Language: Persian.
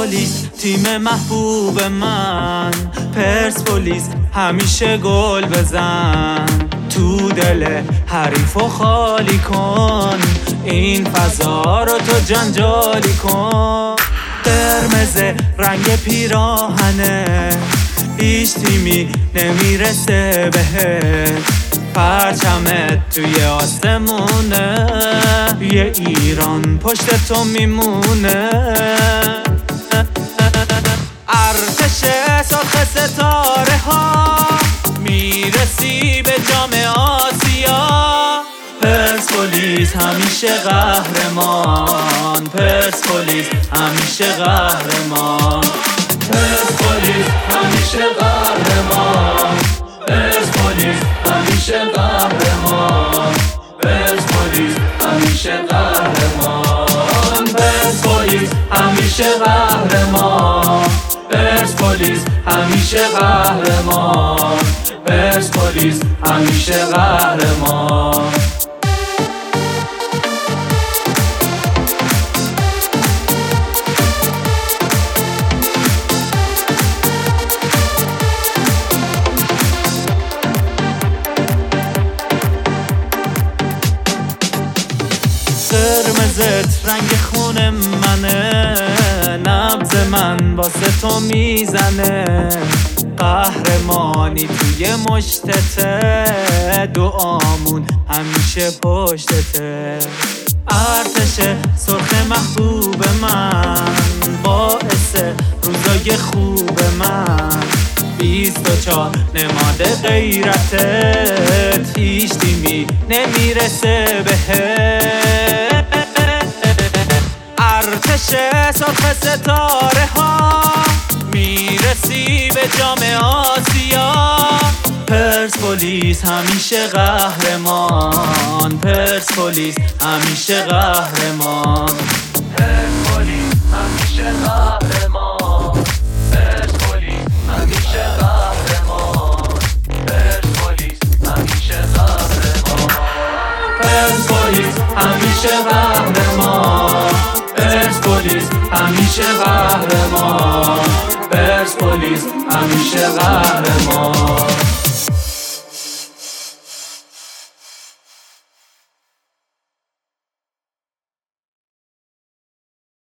پرسپولیس تیم محبوب من، پرسپولیس همیشه گل بزن، تو دل حریفو خالی کن، این فضا رو تو جنجالی کن. قرمز رنگ پیراهنه، هیچ تیمی نمیرسه بهت، پرچمت توی آسمونه، یه ایران پشت تو میمونه. ارتش سرخ ستاره ها، میرسی به جام آسیا، پرسپولیس همیشه قهرمان، پرسپولیس همیشه قهرمان، پرسپولیس همیشه قهرمان، پرسپولیس همیشه قهرمان، پرسپولیس همیشه قهرمان، پرسپولیس همیشه قهرمان، پرسپولیس همیشه قهرمان، پرسپولیس همیشه قهرمان. قرمزت رنگ خون منه، نبض من واسه تو میزنه، قهرمانی توی مشتته، دعامون همیشه پشتته. ارتش سرخ محبوب من، باعث روزای خوب من، 24 نماد غیرتت، هیچ تیمی نمیرسه بهت. ارتش سرخ ستاره ها، میرسی به جام آسیا، پرسپولیس همیشه قهرمان، پرسپولیس همیشه قهرمان، پرسپولیس همیشه قهرمان، پرسپولیس همیشه قهرمان، پرسپولیس همیشه قهرمان، پرسپولیس همیشه قهرمان، پرسپولیس همیشه قهرمان، پرسپولیس همیشه قهرمان.